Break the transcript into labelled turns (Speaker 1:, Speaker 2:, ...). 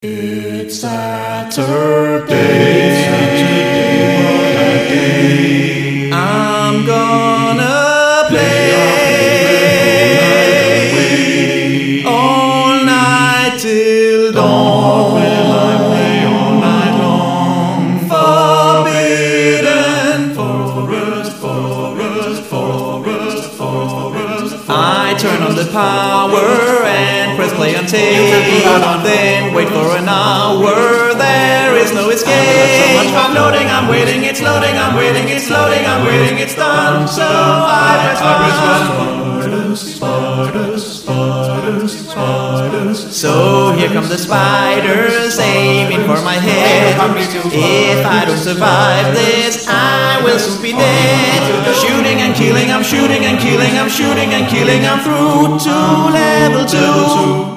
Speaker 1: It's Saturday. I'm gonna play all night till dawn. Will I play all night long? Forbidden forest. I turn on the power and press play on tape. Then wait for an hour. There is no escape. I'm loading, I'm waiting, it's loading, I'm waiting, it's loading, I'm waiting, it's done. So I press spiders. So here come the spiders aiming for my head. If I don't survive this, I will soon be dead. Shooting and killing, I'm shooting and killing, I'm shooting and killing, I'm through to level 2.